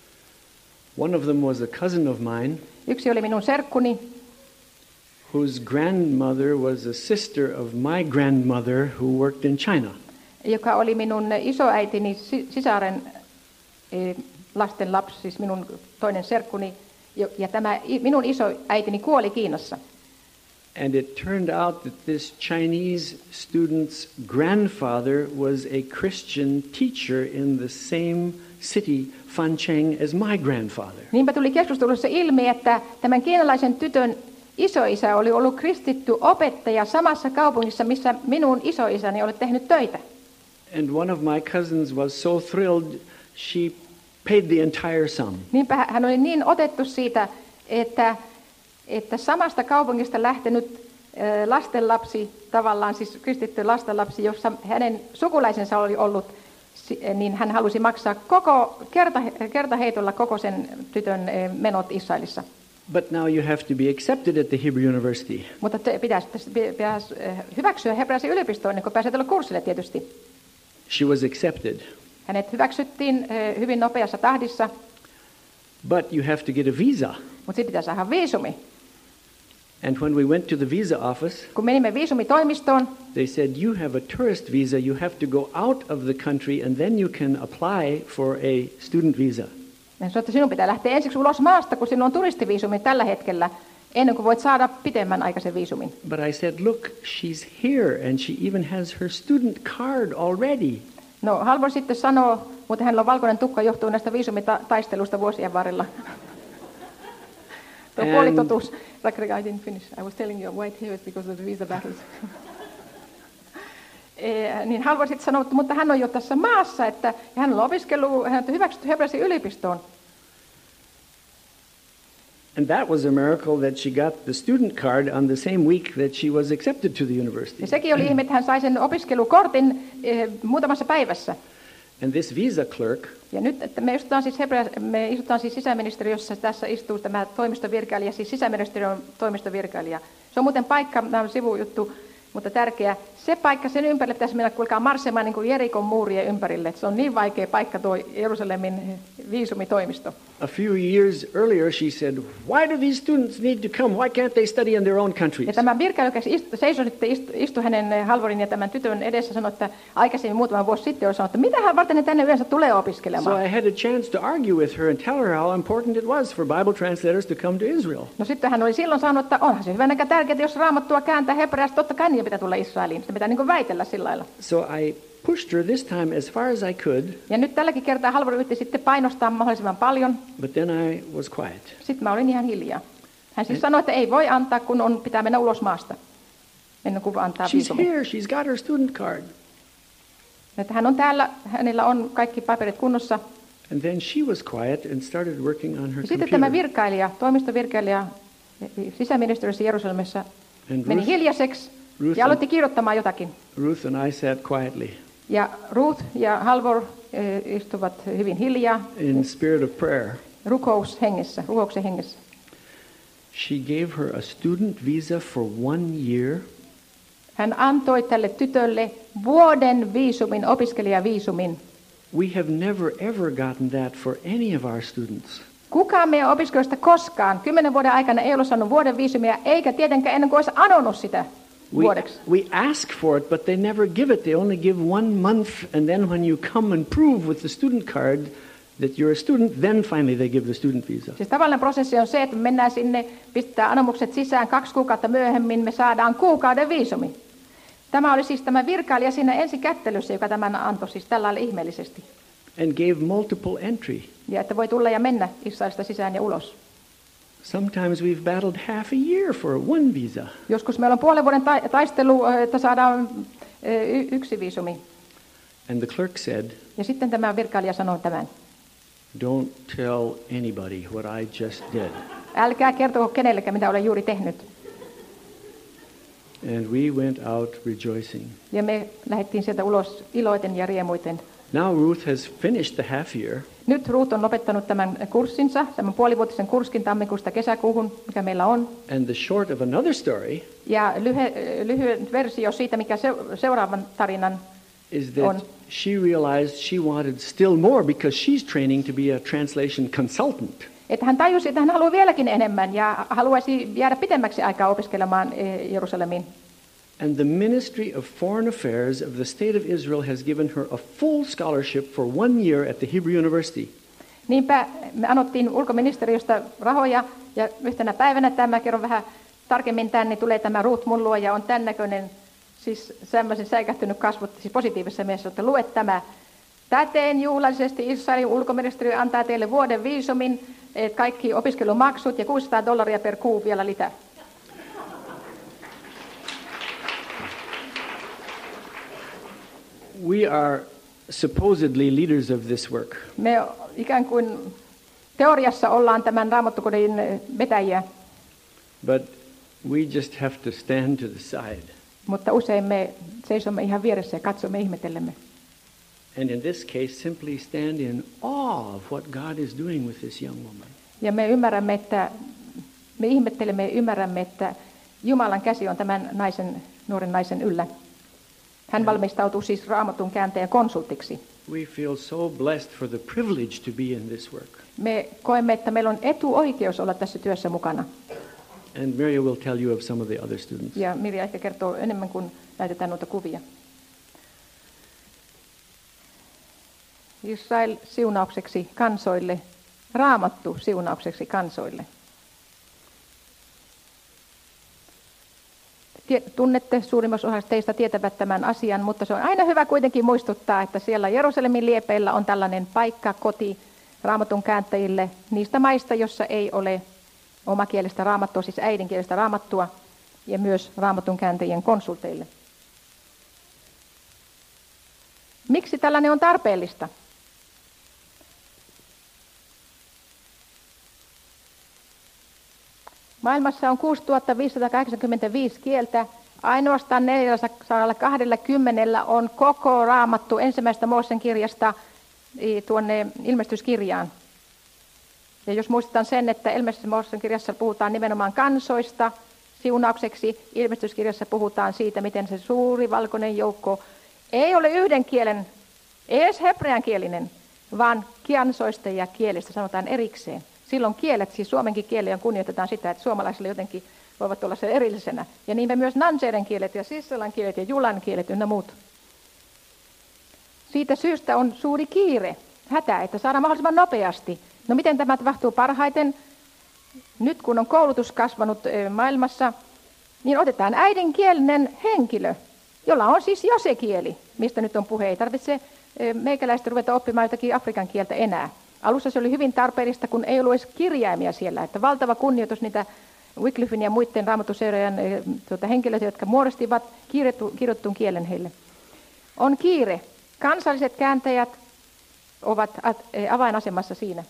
One of them was a cousin of mine Yksi oli minun serkkuni, whose grandmother was a sister of my grandmother who worked in China. joka oli minun isoäitini si- sisaren eh, lasten lapsi, siis minun toinen serkkuni. Jo- Ja tämä i- minun isoäitini kuoli Kiinassa. And it turned out that this Chinese student's grandfather was a Christian teacher in the same city, Fancheng, as my grandfather. Niinpä tuli keskustelussa ilmi, että tämän kiinalaisen tytön isoisä oli ollut kristitty opettaja samassa kaupungissa, missä minun isoisäni oli tehnyt töitä. And one of my cousins was so thrilled, she paid the entire sum. Niinpä hän oli niin otettu siitä, että, että samasta kaupungista lähtenyt eh, lastenlapsi, tavallaan siis kristitty lastenlapsi, jossa hänen sukulaisensa oli ollut, si- eh, niin hän halusi maksaa koko, kerta, kertaheitolla koko sen tytön eh, menot Israelissa. But now you have to be accepted at the Hebrew University. Mutta te- pitäisi, pitäisi eh, hyväksyä hebrealaisen yliopistoon, niin kun pääsee tuolle kurssille tietysti. She was accepted. Hänet hyväksyttiin eh, hyvin nopeassa tahdissa, But you have to get a visa. mutta sitten pitää saada viisumi. And when we went to the visa office, Kun menimme viisumitoimistoon, they said, you have a tourist visa, you have to go out of the country and then you can apply for a student visa. ne sanoivat, että sinun pitää lähteä ensiksi ulos maasta, kun sinulla on turistiviisumi tällä hetkellä, ennen kuin voit saada pitemmän aikaisen viisumin. But I said, look, she's here and she even has her student card already. No, Halvor sitten sanoo, mutta hänellä on valkoinen tukka, johtuu näistä viisumitaistelusta vuosien varrella. Tuo And- puolitotuus. Like, I didn't finish. I was telling you white hairs because of the visa battles. Eh, niin Halvor sitten sanoi, että mutta hän on jo tässä maassa, että ja hän on opiskellut, hän on hyväksytty hebrealaisen yliopistoon. And that was a miracle that she got the student card on the same week that she was accepted to the university. Ja sekin oli ihme, että hän sai sen opiskelukortin eh, muutamassa päivässä. And this visa clerk Ja nyt että me istutaan siis, hebrea- me istutaan siis sisäministeriössä, tässä istuu tämä toimistovirkailija, siis sisäministeriön toimistovirkailija. Se on muuten paikka, tämä on sivujuttu, mutta tärkeä. Se paikka, sen ympärille pitäisi mennä kuulkaa marssimaan niin kuin Jerikon muurien ympärille. Se on niin vaikea paikka tuo Jerusalemin viisumitoimisto. a few years earlier, she said, why do these students need to come? Why can't they study in their own Ja countries? tämä virkailija, joka istu, seisoi sitten, istu, istui hänen Halvorin ja tämän tytön edessä, sanoi, että aikaisemmin muutama vuosi sitten jo sanoi, että mitä hän varten ne tänne yleensä tulee So opiskelemaan. I had a chance to argue with her and tell her how important it was for Bible translators to come to Israel. No sitten hän oli silloin sanonut, että onhan se hyvänä tärkeää, jos Raamattua kääntää hebreasta, totta kai niin pitää tulla Israeliin. Sitä pitää niin kuin väitellä sillä lailla. So I pushed her this time as far as I could, Ja nyt tälläkin kertaa Halvor yritti sitten painostaa mahdollisimman paljon. but then I was quiet. Sitten mä olin ihan hiljaa. Hän siis sanoi, että ei voi antaa, kun on, pitää mennä ulos maasta. ennen kuin antaa She's viisumin. here. She's got her student card. Että hän on täällä, hänellä on kaikki paperit kunnossa. And then she was quiet and started working on her Ja sitten tämä computer. virkailija, toimistovirkailija sisäministeriössä Jerusalemissa And meni Ruth- hiljaiseksi Ruth ja and- aloitti kirjoittamaan jotakin. Ruth and I sat quietly Ja Ruth ja Halvor eh, istuvat hyvin hiljaa in spirit of prayer. rukoushengessä, rukouksen hengessä. She gave her a student visa for one year. Hän antoi tälle tytölle vuoden viisumin, opiskelijaviisumin. We have never ever gotten that for any of our students. Kukaan meidän opiskelijoista koskaan kymmenen vuoden aikana ei ole saanut vuoden viisumia, eikä tietenkään ennen kuin olisi anonut sitä We, vuodeksi. we ask for it, but they never give it. They only give one month, and then when you come and prove with the student card that you're a student, then finally they give the student visa. Siis tavallinen prosessi on se, että me mennään sinne, pistetään anomukset sisään, kaksi kuukautta myöhemmin me saadaan kuukauden viisumi. Tämä oli siis tämä virkailija siinä ensikättelyssä, joka tämän antoi siis tällä lailla ihmeellisesti. And gave multiple entry. Ja että voi tulla ja mennä Israelista sisään ja ulos. Sometimes we've battled half a year for one visa. Joskus meillä on puolen vuoden ta- taistelu, että saadaan y- yksi viisumi. And the clerk said, Ja sitten tämä virkailija sanoi tämän. "Don't tell anybody what I just did." Älkää kertoko kenellekään, mitä olen juuri tehnyt. And we went out rejoicing. Ja me lähdettiin sieltä ulos iloiten ja riemuiten. Now Ruth has finished the half year, Nyt Ruut on lopettanut tämän kurssinsa, tämän puolivuotisen kurssin tammikuusta kesäkuuhun, mikä meillä on. and the short of another story Ja lyhy, lyhyen versio siitä, mikä se, seuraavan tarinan is on. that she realized she wanted still more because she's training to be a translation consultant. Että hän tajusi, että hän haluaa vieläkin enemmän ja haluaisi jäädä pitemmäksi aikaa opiskelemaan eh, Jerusalemiin. And the Ministry of Foreign Affairs of the State of Israel has given her a full scholarship for one year at the Hebrew University. Niinpä me anottiin ulkoministeriöstä rahoja ja yhtenä päivänä, tämä kerron vähän tarkemmin tänne, niin tulee tämä Ruut mun luo ja on tämän näköinen, siis semmoisen säikähtynyt kasvot, siis positiivisessa mielessä, että lue tämä. Täten juhlallisesti Israelin ulkoministeriö antaa teille vuoden viisumin, että kaikki opiskelumaksut ja kuusisataa dollaria per kuu vielä lisää. We are supposedly leaders of this work, Me ikään kuin teoriassa ollaan tämän raamattukodin vetäjiä, but we just have to stand to the side. mutta usein me seisomme ihan vieressä ja katsomme ihmetellemme. And in this case, simply stand in awe of what God is doing with this young woman. Ja me ymmärrämme, että me ihmettelemme ja ymmärrämme, että Jumalan käsi on tämän naisen, nuoren naisen yllä. Hän valmistautuu siis raamatun kääntäjän konsultiksi. We feel so blessed for the privilege to be in this work. Me koemme, että meillä on etuoikeus olla tässä työssä mukana. And Maria will tell you of some of the other students. Ja Mirja ehkä kertoo enemmän, kuin näytetään noita kuvia. Israel siunaukseksi kansoille, Raamattu siunaukseksi kansoille. Tunnette, suurimmat osasta teistä tietävät tämän asian, mutta se on aina hyvä kuitenkin muistuttaa, että siellä Jerusalemin liepeillä on tällainen paikka, koti Raamatun kääntäjille niistä maista, jossa ei ole omakielistä raamattua, siis äidinkielistä raamattua, ja myös Raamatun kääntäjien konsulteille. Miksi tällainen on tarpeellista? Maailmassa on kuusituhatta viisisataakahdeksankymmentäviisi kieltä. Ainoastaan neljäsataakaksikymmentä on koko Raamattu ensimmäisestä Mooseksen kirjasta tuonne ilmestyskirjaan. Ja jos muistetaan sen, että ilmestyksessä Mooseksen kirjassa puhutaan nimenomaan kansoista siunaukseksi, ilmestyskirjassa puhutaan siitä, miten se suuri valkoinen joukko ei ole yhden kielen, ei edes hebreankielinen, vaan kansoista ja kielistä sanotaan erikseen. Silloin kielet, siis suomenkin kieliä kunnioitetaan sitä, että suomalaisille jotenkin voivat olla se erillisenä. Ja niinpä myös nanseiden kielet ja sisselan kielet ja julan kielet ynnä muut. Siitä syystä on suuri kiire, hätä, että saadaan mahdollisimman nopeasti. No miten tämä tapahtuu parhaiten? Nyt kun on koulutus kasvanut maailmassa, niin otetaan äidinkielinen henkilö, jolla on siis josekieli, mistä nyt on puhe. Ei tarvitse meikäläistä ruveta oppimaan jotakin afrikan kieltä enää. Alussa se oli hyvin tarpeellista, kun ei ollut edes kirjaimia siellä, että valtava kunnioitus niitä Wycliffen ja muiden raamatuseurojen tuota, henkilöitä, jotka muodostivat kirjoitetun kielen heille. On kiire. Kansalliset kääntäjät ovat avainasemassa siinä.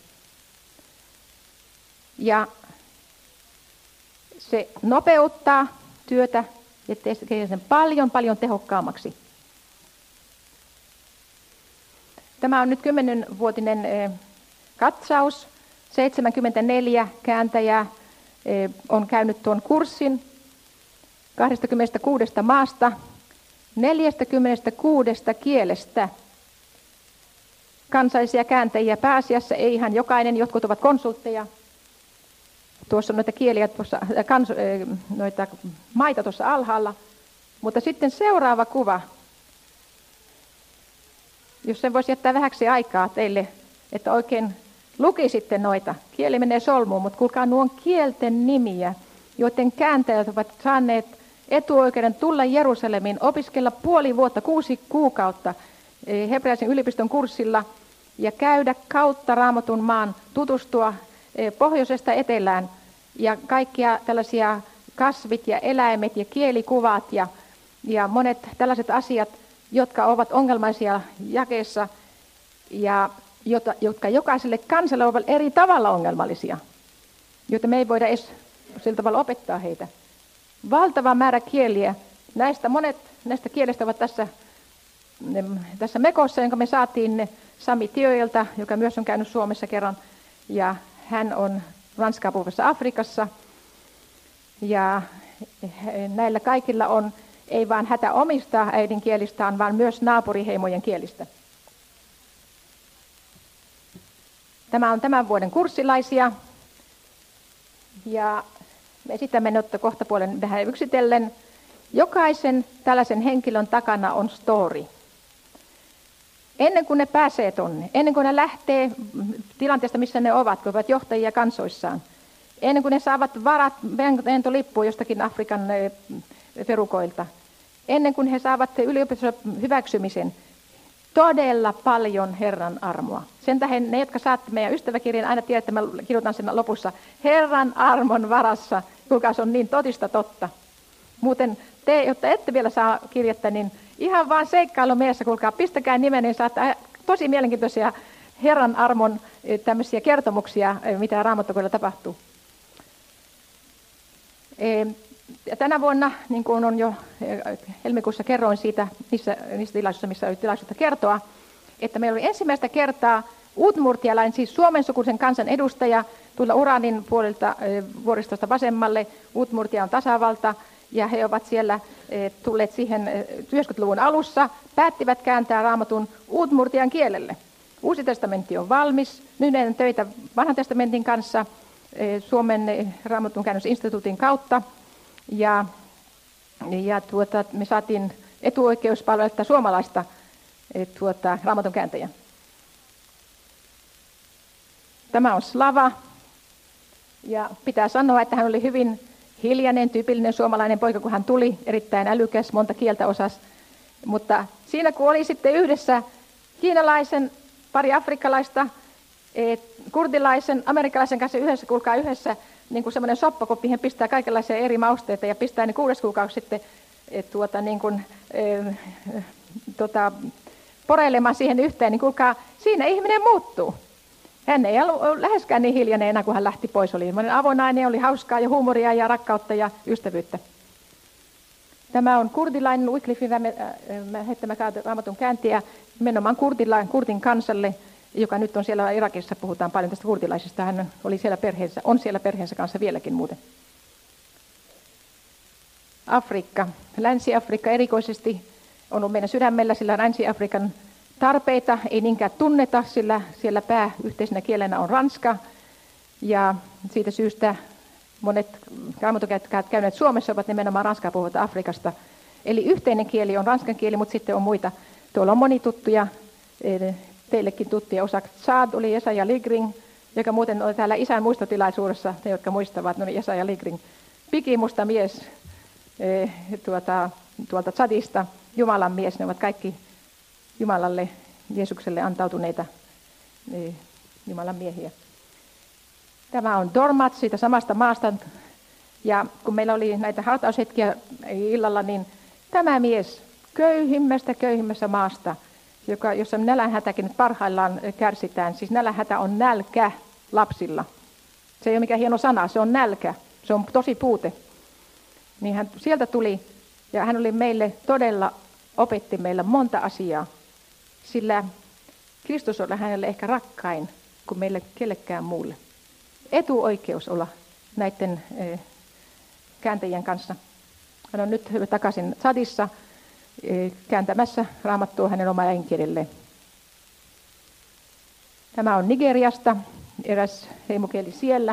Ja se nopeuttaa työtä ja tekee sen paljon, paljon tehokkaammaksi. Tämä on nyt kymmenvuotinen katsaus. seitsemänkymmentäneljä kääntäjää on käynyt tuon kurssin kaksikymmentäkuusi maasta, neljäkymmentäkuusi kielestä. Kansallisia kääntäjiä pääasiassa, ei ihan jokainen, jotkut ovat konsultteja. Tuossa on noita kieliä, tuossa, kans, noita maita tuossa alhaalla. Mutta sitten seuraava kuva, jos sen voisi jättää vähäksi aikaa teille, että oikein lukisitte noita. Kieli menee solmuun, mutta kuulkaa, nuo on kielten nimiä, joiden kääntäjät ovat saaneet etuoikeuden tulla Jerusalemiin, opiskella puoli vuotta, kuusi kuukautta hebrealaisen yliopiston kurssilla ja käydä kautta Raamatun maan, tutustua pohjoisesta etelään ja kaikkia tällaisia kasvit ja eläimet ja kielikuvat ja, ja monet tällaiset asiat, jotka ovat ongelmaisia jakeessa ja jota, jotka jokaiselle kansalle ovat eri tavalla ongelmallisia, joita me ei voida edes sillä tavalla opettaa heitä. Valtava määrä kieliä. Näistä monet näistä kielestä ovat tässä, tässä mekossa, jonka me saatiin Sami Tioilta, joka myös on käynyt Suomessa kerran. Ja hän on ranskaa puhuvassa Afrikassa. Ja näillä kaikilla on ei vain hätä omista äidinkielistään, vaan myös naapuriheimojen kielistä. Tämä on tämän vuoden kurssilaisia. Ja me esitämme nyt kohta puolen vähän yksitellen. Jokaisen tällaisen henkilön takana on story. Ennen kuin ne pääsee tonne, ennen kuin ne lähtee tilanteesta, missä ne ovat, kun ovat johtajia kansoissaan, ennen kuin ne saavat varat, lentolippua jostakin Afrikan perukoilta, ennen kuin he saavat yliopistossa hyväksymisen, todella paljon Herran armoa. Sen tähden ne, jotka saatte meidän ystäväkirjan, aina tiedät, että mä kirjoitan sen lopussa, Herran armon varassa, kuinka se on niin totista totta. Muuten te, jotta ette vielä saa kirjettä, niin ihan vaan seikkailu mielessä, kuulkaa, pistäkää nimen, niin saatte tosi mielenkiintoisia Herran armon tämmöisiä kertomuksia, mitä Raamattokoilla tapahtuu. Ja tänä vuonna, niin kuin on jo helmikuussa kerroin siitä, niissä, niissä tilaisuissa, missä oli tilaisuutta kertoa, että meillä oli ensimmäistä kertaa uutmurtialainen, siis suomen sukuisen kansan edustaja, tulla Uranin puolelta vuoristosta vasemmalle. Uutmurtia on tasavalta, ja he ovat siellä tulleet siihen yhdeksänkymmentäluvun alussa, päättivät kääntää Raamatun uutmurtian kielelle. Uusi testamentti on valmis, nyt meidän töitä vanhan testamentin kanssa Suomen Raamatun käännösinstituutin kautta. Ja, ja tuota, me saatiin etuoikeuspalvelulta suomalaista tuota, Raamatun kääntäjä. Tämä on Slava. Ja pitää sanoa, että hän oli hyvin hiljainen, tyypillinen suomalainen poika, kun hän tuli, erittäin älykäs, monta kieltä osasi. Mutta siinä kun oli sitten yhdessä kiinalaisen, pari afrikkalaista, kurdilaisen, amerikkalaisen kanssa yhdessä, kuulkaa yhdessä, niin kuin semmoinen soppakoppi, hän pistää kaikenlaisia eri mausteita ja pistää ne kuudes kuukausi sitten et, tuota, niin kuin, e, tota, poreilemaan siihen yhteen, niin kuulkaa, siinä ihminen muuttuu. Hän ei ollut läheskään niin hiljainen enää, kun hän lähti pois. Oli avonainen, oli hauskaa ja huumoria ja rakkautta ja ystävyyttä. Tämä on kurdilainen Wycliffen heittämä Raamatun kääntäjä, nimenomaan kurdin kansalle, joka nyt on siellä Irakissa, puhutaan paljon tästä kurdilaisesta. Hän oli siellä perheensä, on siellä perheensä kanssa vieläkin muuten. Afrikka, Länsi-Afrikka erikoisesti on ollut meidän sydämellä, sillä Länsi-Afrikan tarpeita ei niinkään tunneta, sillä siellä pääyhteisenä kielenä on ranska. Ja siitä syystä monet raamattukäyttäjät käyneet Suomessa ovat nimenomaan ranskaa puhuvat Afrikasta. Eli yhteinen kieli on ranskan kieli, mutta sitten on muita. Tuolla on moni tuttuja, teillekin tuttuja. Osa Saad oli Jesaja Ligring, joka muuten oli täällä isän muistotilaisuudessa, ne jotka muistavat, no Jesaja Ligring. Pikimusta mies tuota, tuolta Tsadista, Jumalan mies, ne ovat kaikki Jumalalle, Jeesukselle antautuneita Jumalan miehiä. Tämä on Dormat siitä samasta maasta, Ja kun meillä oli näitä hautaushetkiä illalla, niin tämä mies köyhimmästä köyhimmästä maasta, joka, jossa nälänhätäkin nyt parhaillaan kärsitään, siis nälänhätä on nälkä lapsilla. Se ei ole mikään hieno sana, se on nälkä, se on tosi puute. Niin hän sieltä tuli ja hän oli meille todella, opetti meillä monta asiaa, sillä Kristus oli hänelle ehkä rakkain kuin meille kellekään muulle. Etuoikeus olla näiden eh, kääntäjien kanssa. Hän on nyt takaisin Tsadissa eh, kääntämässä Raamattua hänen oma äidinkielelleen. Tämä on Nigeriasta, eräs heimokieli siellä.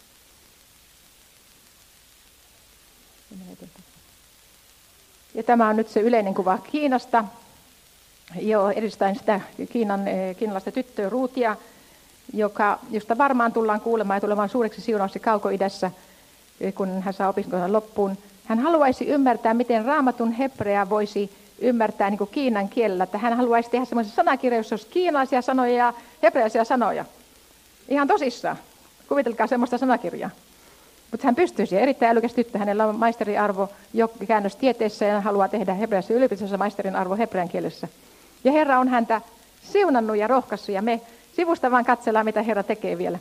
Ja tämä on nyt se yleinen kuva Kiinasta. Joo, edistään sitä Kiinan, kiinalaista tyttöä Ruutia, joka, josta varmaan tullaan kuulemaan ja tulemaan suureksi siunauksi Kauko-idässä, kun hän saa opiskelun loppuun. Hän haluaisi ymmärtää, miten Raamatun hebreaa voisi ymmärtää niin kuin kiinan kielellä. Että hän haluaisi tehdä semmoisen sanakirjan, jossa olisi kiinalaisia sanoja ja hebrealaisia sanoja. Ihan tosissaan. Kuvitelkaa semmoista sanakirjaa. Mutta hän pystyy siihen. Erittäin älykäs tyttö. Hänellä on maisteriarvo jo käännöstieteessä ja hän haluaa tehdä hebreassa yliopistossa maisterin arvo hebrean kielessä. Ja Herra on häntä siunannut ja rohkaissut ja me sivusta vaan katsellaan, mitä Herra tekee vielä.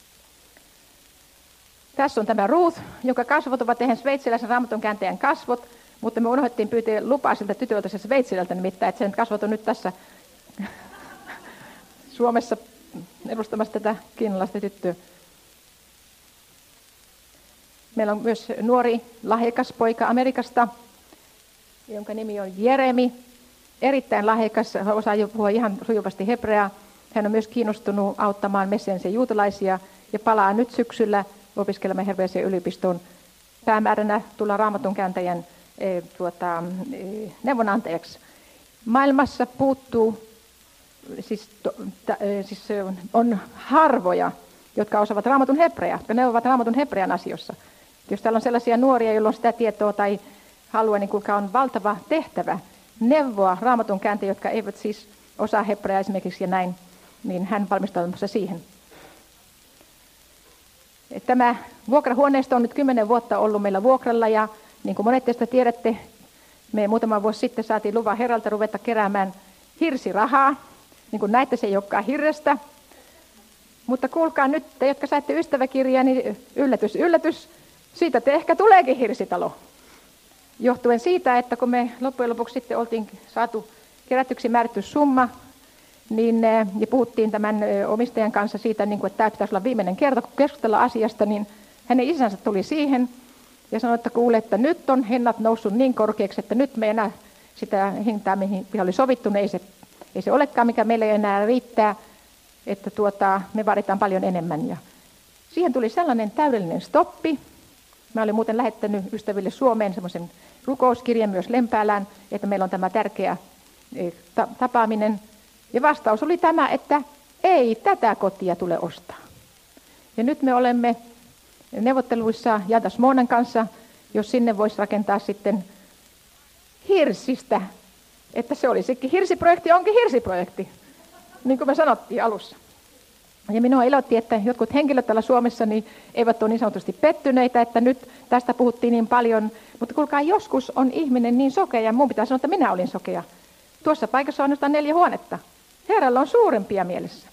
Tässä on tämä Ruth, jonka kasvot ovat tehneet sveitsiläisen Raamatun kääntäjän kasvot, mutta me unohdettiin pyytää lupaa siltä tytöltä se sveitsilältä nimittäin, että sen kasvot on nyt tässä Suomessa edustamassa tätä kiinalaista tyttöä. Meillä on myös nuori lahjakas poika Amerikasta, jonka nimi on Jeremi. Erittäin lahjakas, osaa jo puhua ihan sujuvasti hebreaa. Hän on myös kiinnostunut auttamaan messianisia juutalaisia ja palaa nyt syksyllä opiskelemaan Hebrean yliopistoon. Päämääränä tulla Raamatun kääntäjän e, tuota, e, neuvonantajaksi. Maailmassa puuttuu, siis, to, ta, e, siis on, on harvoja, jotka osaavat Raamatun hebreaa, jotka neuvovat Raamatun hebrean asioissa. Jos täällä on sellaisia nuoria, joilla on sitä tietoa tai halua, niin kuinka on valtava tehtävä neuvoa Raamatun kääntäjiä, jotka eivät siis osaa hebreaa esimerkiksi ja näin, niin hän valmistautumassa siihen. Tämä vuokrahuoneisto on nyt kymmenen vuotta ollut meillä vuokralla ja niin kuin monet teistä tiedätte, me muutama vuosi sitten saatiin luvan Herralta ruveta keräämään hirsirahaa. Niin kuin näette, se ei olekaan hirrestä. Mutta kuulkaa nyt, te jotka saitte ystäväkirjaa, niin yllätys, yllätys, siitä te ehkä tuleekin hirsitalo. Johtuen siitä, että kun me loppujen lopuksi sitten oltiin saatu kerätyksi määrätty summa, niin, ja puhuttiin tämän omistajan kanssa siitä, niin kuin, että tämä pitäisi olla viimeinen kerta, kun keskustellaan asiasta, niin hänen isänsä tuli siihen ja sanoi, että kuule, että nyt on hinnat noussut niin korkeaksi, että nyt me enää sitä hintaa, mihin oli sovittu, niin ei se, ei se olekaan, mikä meille enää riittää, että tuota, me vaaditaan paljon enemmän. Ja siihen tuli sellainen täydellinen stoppi. Mä olin muuten lähettänyt ystäville Suomeen semmoisen rukouskirjan myös Lempäälään, että meillä on tämä tärkeä tapaaminen. Ja vastaus oli tämä, että ei tätä kotia tule ostaa. Ja nyt me olemme neuvotteluissa Jadas Moonan kanssa, jos sinne voisi rakentaa sitten hirsistä, että se olisikin hirsiprojekti, onkin hirsiprojekti, niin kuin me sanottiin alussa. Ja minua ilotti, että jotkut henkilöt täällä Suomessa niin eivät ole niin sanotusti pettyneitä, että nyt tästä puhuttiin niin paljon. Mutta kuulkaa, joskus on ihminen niin sokea, ja minun pitää sanoa, että minä olin sokea. Tuossa paikassa on ainoastaan neljä huonetta. Herralla on suurempia mielessä.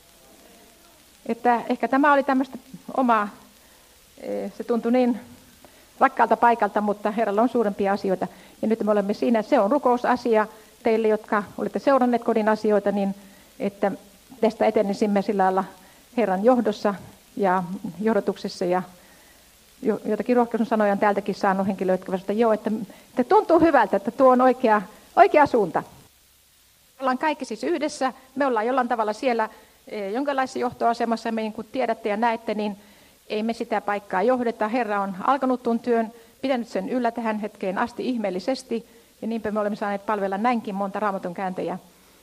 Että ehkä tämä oli tämmöistä omaa, se tuntui niin rakkaalta paikalta, mutta Herralla on suurempia asioita. Ja nyt me olemme siinä, se on rukousasia teille, jotka olette seuranneet kodin asioita, niin että tästä etenisimme sillä lailla Herran johdossa ja johdotuksessa. Ja jotakin rohkaisun sanoja on täältäkin saanut henkilöitä, jotka sanoivat, että joo, että, että tuntuu hyvältä, että tuo on oikea, oikea suunta. Ollaan kaikki siis yhdessä. Me ollaan jollain tavalla siellä jonkinlaisessa johtoasemassa. Me niin kuin tiedätte ja näette, niin ei me sitä paikkaa johdeta. Herra on alkanut tuon työn, pitänyt sen yllä tähän hetkeen asti ihmeellisesti. Ja niinpä me olemme saaneet palvella näinkin monta Raamatun kääntäjää.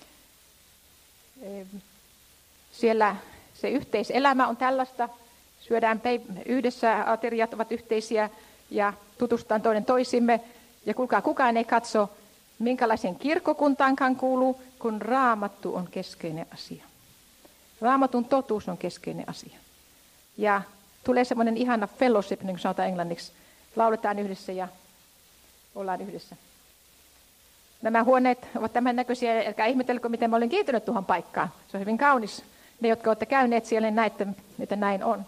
Siellä se yhteiselämä on tällaista. Syödään yhdessä, ateriat ovat yhteisiä ja tutustutaan toinen toisimme. Ja kuulkaa, kukaan ei katso, minkälaisen kirkkokuntaankaan kuuluu, kun Raamattu on keskeinen asia. Raamatun totuus on keskeinen asia. Ja tulee semmoinen ihana fellowship, niin kuin sanotaan englanniksi. Lauletaan yhdessä ja ollaan yhdessä. Nämä huoneet ovat tämän näköisiä, älkää ihmetelkö, miten mä olen kiintynyt tuohon paikkaan. Se on hyvin kaunis. Ne, jotka olette käyneet siellä, niin näette, että näin on.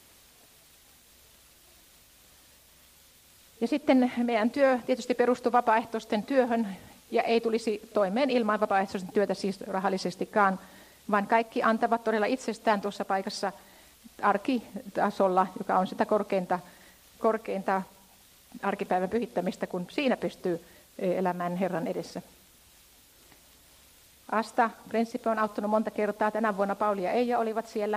Ja sitten meidän työ tietysti perustuu vapaaehtoisten työhön ja ei tulisi toimeen ilman vapaaehtoisten työtä siis rahallisestikaan, vaan kaikki antavat todella itsestään tuossa paikassa arkitasolla, joka on sitä korkeinta, korkeinta arkipäivän pyhittämistä, kun siinä pystyy elämään Herran edessä. Asta, Prinsipe on auttanut monta kertaa. Tänä vuonna Pauli ja Eija olivat siellä.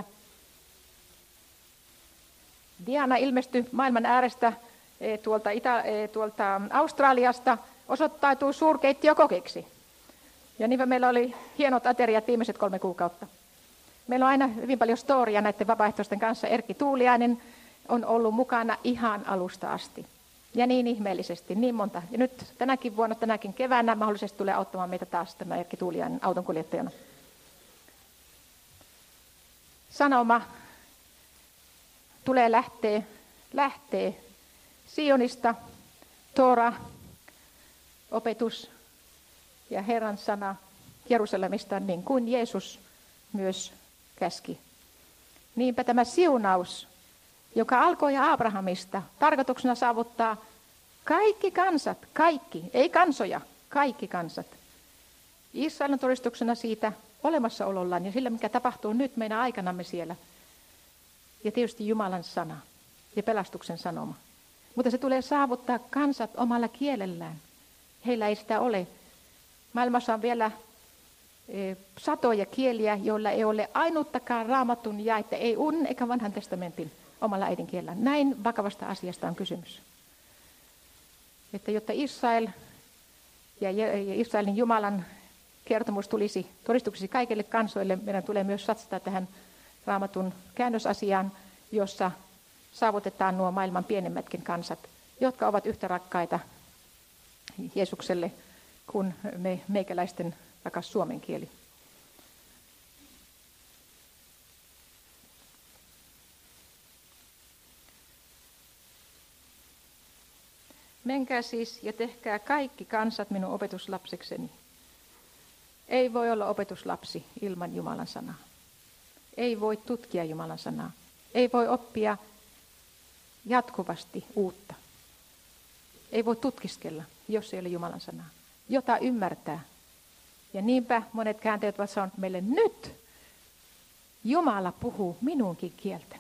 Diana ilmestyi maailman äärestä tuolta, Ita, tuolta Australiasta, osoittautui suurkeittiökokeksi. Ja niinpä meillä oli hienot ateriat viimeiset kolme kuukautta. Meillä on aina hyvin paljon storia näiden vapaaehtoisten kanssa. Erkki Tuuliainen on ollut mukana ihan alusta asti. Ja niin ihmeellisesti, niin monta. Ja nyt tänäkin vuonna, tänäkin keväänä mahdollisesti tulee auttamaan meitä taas tämä Erkki Tuuliainen autonkuljettajana. Sanoma tulee lähtee, lähtee Sionista, Tora, opetus ja Herran sana Jerusalemista, niin kuin Jeesus myös käski. Niinpä tämä siunaus, joka alkoi Abrahamista, tarkoituksena saavuttaa kaikki kansat, kaikki, ei kansoja, kaikki kansat. Israel on todistuksena siitä olemassaolollaan ja sillä, mikä tapahtuu nyt meidän aikanamme siellä. Ja tietysti Jumalan sana ja pelastuksen sanoma. Mutta se tulee saavuttaa kansat omalla kielellään. Heillä ei sitä ole. Maailmassa on vielä e, satoja kieliä, joilla ei ole ainuttakaan raamatun jaetta, ei uuden eikä vanhan testamentin omalla äidinkielellään. Näin vakavasta asiasta on kysymys. Että jotta Israel ja Israelin Jumalan kertomus tulisi todistuksesi kaikille kansoille, meidän tulee myös satsata tähän raamatun käännösasiaan, jossa saavutetaan nuo maailman pienemmätkin kansat, jotka ovat yhtä rakkaita Jeesukselle kuin me meikäläisten rakas suomen kieli. Menkää siis ja tehkää kaikki kansat minun opetuslapsekseni. Ei voi olla opetuslapsi ilman Jumalan sanaa. Ei voi tutkia Jumalan sanaa. Ei voi oppia jatkuvasti uutta. Ei voi tutkiskella, jos ei ole Jumalan sanaa, jota ymmärtää. Ja niinpä monet kääntäjät ovat sanoneet meille, nyt Jumala puhuu minunkin kieltäni.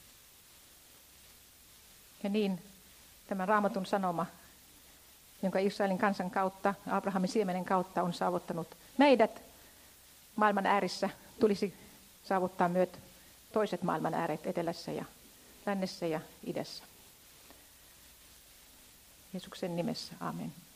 Ja niin tämä Raamatun sanoma, jonka Israelin kansan kautta, Abrahamin siemenen kautta on saavuttanut meidät maailman äärissä, tulisi saavuttaa myös toiset maailman ääret etelässä ja lännessä ja idässä. Jeesuksen nimessä, amen.